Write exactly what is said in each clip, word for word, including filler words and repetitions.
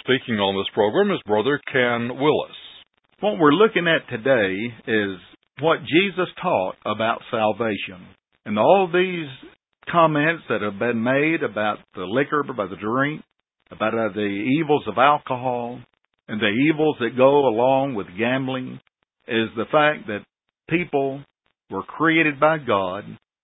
speaking on this program is Brother Ken Willis. What we're looking at today is what Jesus taught about salvation. And all these comments that have been made about the liquor, about the drink, about uh, the evils of alcohol, and the evils that go along with gambling, is the fact that people were created by God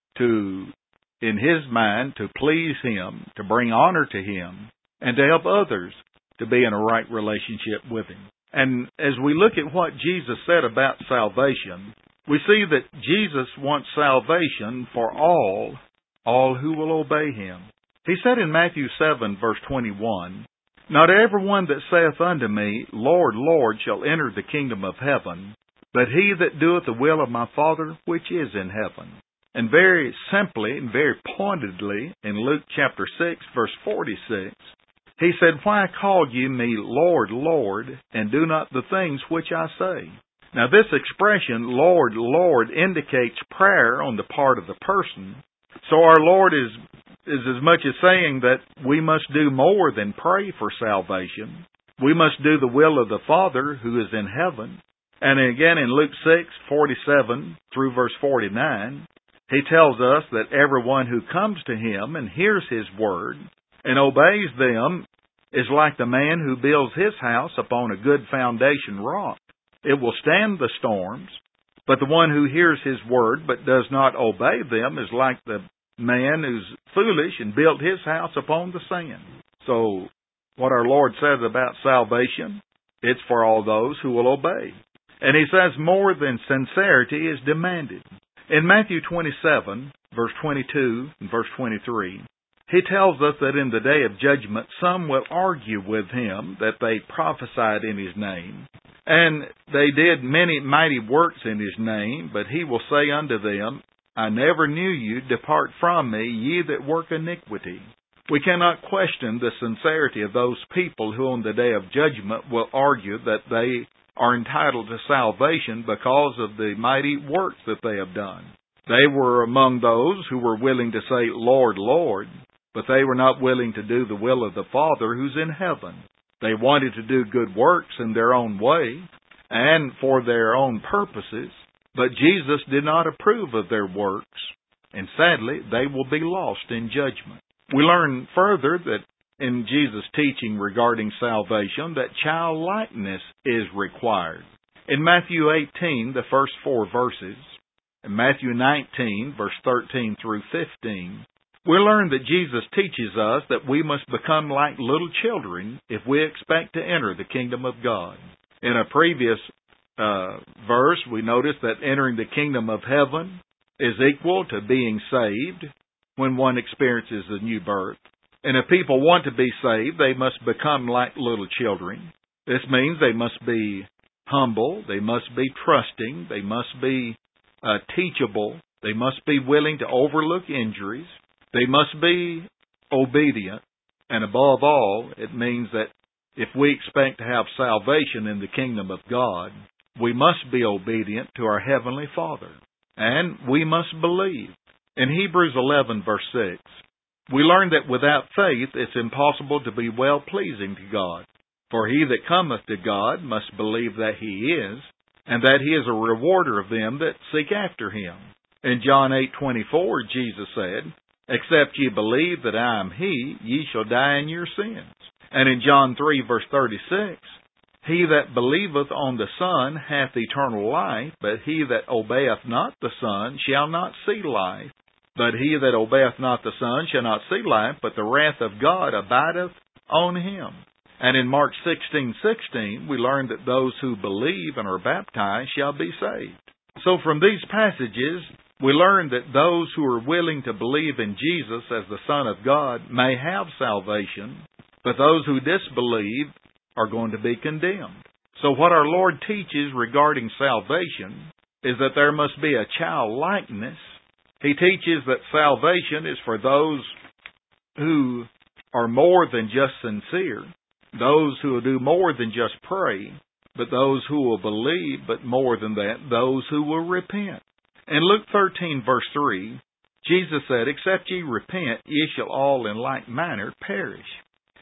to, in His mind, to please Him, to bring honor to Him, and to help others to be in a right relationship with Him. And as we look at what Jesus said about salvation, we see that Jesus wants salvation for all, all who will obey Him. He said in Matthew seven, verse twenty-one, "Not every one that saith unto me, Lord, Lord, shall enter the kingdom of heaven, but he that doeth the will of my Father which is in heaven." And very simply and very pointedly, in Luke chapter six, verse forty-six, He said, "Why call ye me Lord, Lord, and do not the things which I say?" Now this expression, Lord, Lord, indicates prayer on the part of the person. So our Lord is, is as much as saying that we must do more than pray for salvation. We must do the will of the Father who is in heaven. And again in Luke six, forty-seven through verse forty-nine, He tells us that everyone who comes to Him and hears His word and obeys them is like the man who builds his house upon a good foundation rock. It will stand the storms, but the one who hears His word but does not obey them is like the man who's foolish and built his house upon the sand. So what our Lord says about salvation, it's for all those who will obey. And He says more than sincerity is demanded. In Matthew twenty-seven, verse twenty-two and verse twenty-three, He tells us that in the day of judgment some will argue with Him that they prophesied in His name, and they did many mighty works in His name, but He will say unto them, I never knew you, depart from me, ye that work iniquity. We cannot question the sincerity of those people who on the day of judgment will argue that they are entitled to salvation because of the mighty works that they have done. They were among those who were willing to say, Lord, Lord, but they were not willing to do the will of the Father who's in heaven. They wanted to do good works in their own way and for their own purposes, but Jesus did not approve of their works, and sadly, they will be lost in judgment. We learn further that in Jesus' teaching regarding salvation, that childlikeness is required. In Matthew eighteen, the first four verses, and Matthew nineteen, verse thirteen through fifteen, we learn that Jesus teaches us that we must become like little children if we expect to enter the kingdom of God. In a previous uh, verse, we noticed that entering the kingdom of heaven is equal to being saved when one experiences a new birth. And if people want to be saved, they must become like little children. This means they must be humble, they must be trusting, they must be uh, teachable, they must be willing to overlook injuries, they must be obedient, and above all, it means that if we expect to have salvation in the kingdom of God, we must be obedient to our Heavenly Father, and we must believe. In Hebrews eleven, verse six, we learn that without faith it's impossible to be well-pleasing to God. For he that cometh to God must believe that He is, and that He is a rewarder of them that seek after Him. In John eight twenty-four, Jesus said, Except ye believe that I am He, ye shall die in your sins. And in John three, verse thirty-six, He that believeth on the Son hath eternal life, but he that obeyeth not the Son shall not see life. But he that obeyeth not the Son shall not see life, but the wrath of God abideth on him. And in Mark sixteen sixteen, we learn that those who believe and are baptized shall be saved. So from these passages, we learn that those who are willing to believe in Jesus as the Son of God may have salvation, but those who disbelieve are going to be condemned. So what our Lord teaches regarding salvation is that there must be a childlikeness. He teaches that salvation is for those who are more than just sincere, those who will do more than just pray, but those who will believe, but more than that, those who will repent. In Luke thirteen, verse three, Jesus said, Except ye repent, ye shall all in like manner perish.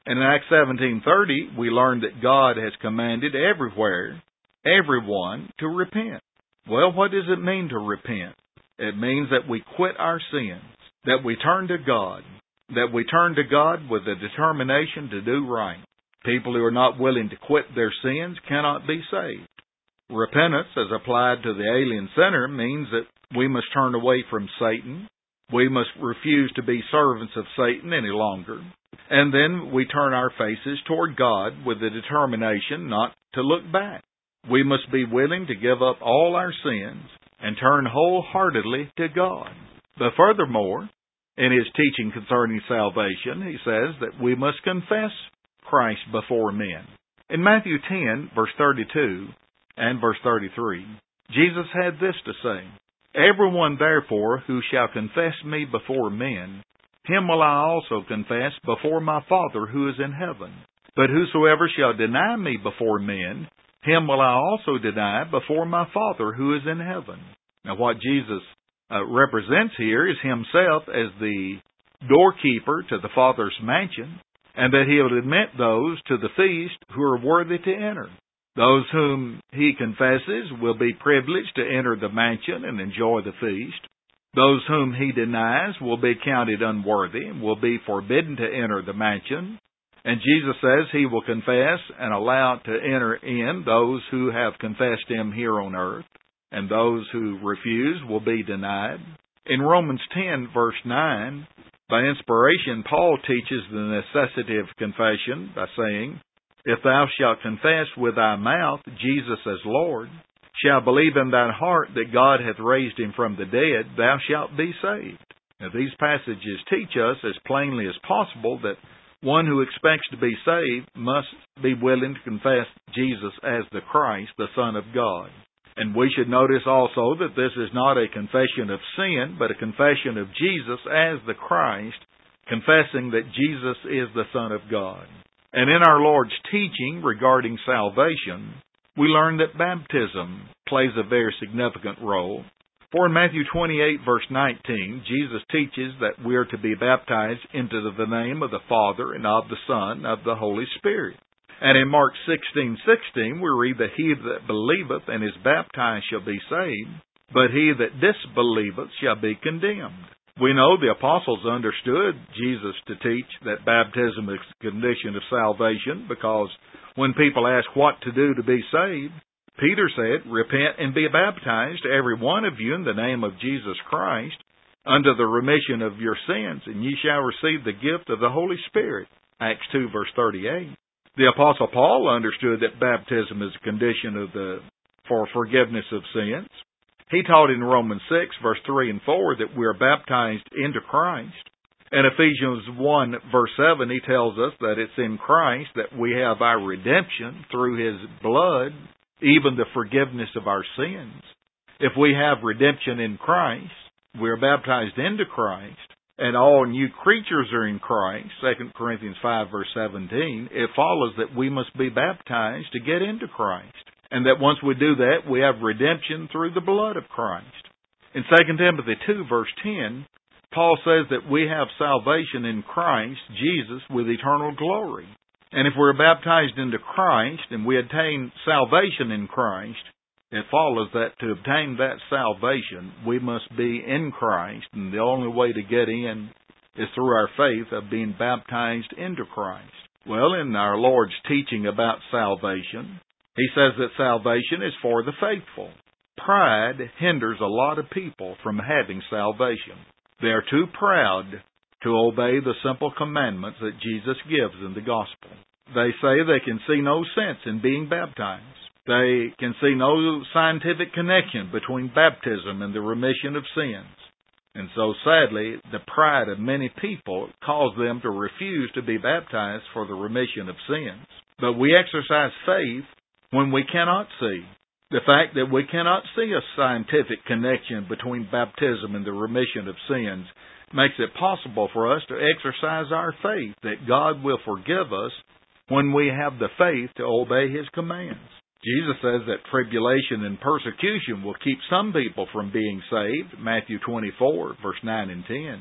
And in Acts seventeen thirty, we learn that God has commanded everywhere, everyone, to repent. Well, what does it mean to repent? It means that we quit our sins, that we turn to God, that we turn to God with a determination to do right. People who are not willing to quit their sins cannot be saved. Repentance, as applied to the alien sinner, means that we must turn away from Satan. We must refuse to be servants of Satan any longer. And then we turn our faces toward God with the determination not to look back. We must be willing to give up all our sins and turn wholeheartedly to God. But furthermore, in his teaching concerning salvation, he says that we must confess Christ before men. In Matthew ten, verse thirty-two and verse thirty-three, Jesus had this to say, "Everyone therefore who shall confess me before men, him will I also confess before my Father who is in heaven. But whosoever shall deny me before men, him will I also deny before my Father who is in heaven." Now what Jesus uh, represents here is himself as the doorkeeper to the Father's mansion, and that he will admit those to the feast who are worthy to enter. Those whom he confesses will be privileged to enter the mansion and enjoy the feast. Those whom he denies will be counted unworthy and will be forbidden to enter the mansion. And Jesus says he will confess and allow to enter in those who have confessed him here on earth, and those who refuse will be denied. In Romans ten, verse nine, by inspiration, Paul teaches the necessity of confession by saying, "If thou shalt confess with thy mouth Jesus as Lord, shalt believe in thine heart that God hath raised him from the dead, thou shalt be saved." Now, these passages teach us as plainly as possible that one who expects to be saved must be willing to confess Jesus as the Christ, the Son of God. And we should notice also that this is not a confession of sin, but a confession of Jesus as the Christ, confessing that Jesus is the Son of God. And in our Lord's teaching regarding salvation, we learn that baptism plays a very significant role. For in Matthew twenty-eight, verse nineteen, Jesus teaches that we are to be baptized into the name of the Father and of the Son and of the Holy Spirit. And in Mark sixteen sixteen, we read that he that believeth and is baptized shall be saved, but he that disbelieveth shall be condemned. We know the apostles understood Jesus to teach that baptism is a condition of salvation, because when people ask what to do to be saved, Peter said, "Repent and be baptized, every one of you, in the name of Jesus Christ, unto the remission of your sins, and ye shall receive the gift of the Holy Spirit." Acts two, verse thirty-eight. The Apostle Paul understood that baptism is a condition of the for forgiveness of sins. He taught in Romans six, verse three and four, that we are baptized into Christ. In Ephesians one, verse seven, he tells us that it's in Christ that we have our redemption through his blood, even the forgiveness of our sins. If we have redemption in Christ, we are baptized into Christ, and all new creatures are in Christ, Second Corinthians five, verse seventeen, it follows that we must be baptized to get into Christ. And that once we do that, we have redemption through the blood of Christ. In Second Timothy two, verse ten, Paul says that we have salvation in Christ Jesus with eternal glory. And if we're baptized into Christ and we attain salvation in Christ, it follows that to obtain that salvation, we must be in Christ, and the only way to get in is through our faith of being baptized into Christ. Well, in our Lord's teaching about salvation, he says that salvation is for the faithful. Pride hinders a lot of people from having salvation. They are too proud to obey the simple commandments that Jesus gives in the gospel. They say they can see no sense in being baptized. They can see no scientific connection between baptism and the remission of sins. And so, sadly, the pride of many people cause them to refuse to be baptized for the remission of sins. But we exercise faith when we cannot see. The fact that we cannot see a scientific connection between baptism and the remission of sins makes it possible for us to exercise our faith that God will forgive us when we have the faith to obey his commands. Jesus says that tribulation and persecution will keep some people from being saved, Matthew twenty-four, verse nine and ten.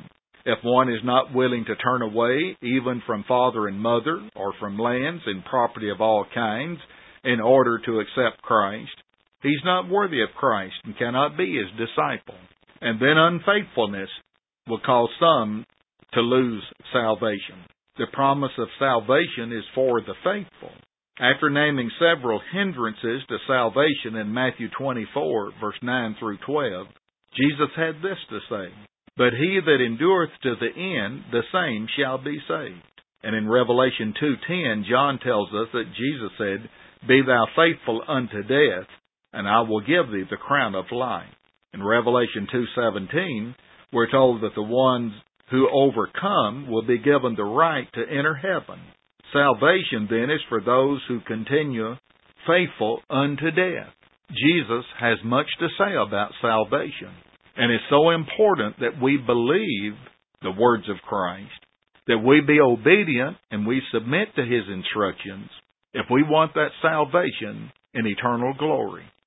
If one is not willing to turn away even from father and mother, or from lands and property of all kinds, in order to accept Christ, he's not worthy of Christ and cannot be his disciple. And then unfaithfulness will cause some to lose salvation. The promise of salvation is for the faithful. After naming several hindrances to salvation in Matthew twenty-four, verse nine through twelve, Jesus had this to say, "But he that endureth to the end, the same shall be saved." And in Revelation two ten, John tells us that Jesus said, "Be thou faithful unto death, and I will give thee the crown of life." In Revelation two seventeen, we're told that the ones who overcome will be given the right to enter heaven. Salvation, then, is for those who continue faithful unto death. Jesus has much to say about salvation, and it's so important that we believe the words of Christ, that we be obedient and we submit to his instructions if we want that salvation in eternal glory.